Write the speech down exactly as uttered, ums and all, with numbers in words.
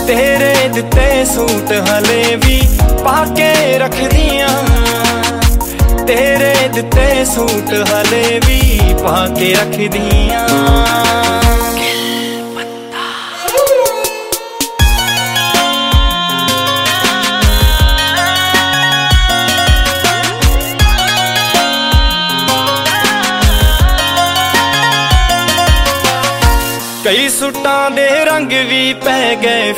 तेरे दिते सूट हले भी पाके रखदियां, तेरे दिते सूट हले भी पाके रखदियां। कई सूटां दे रंग भी पै गए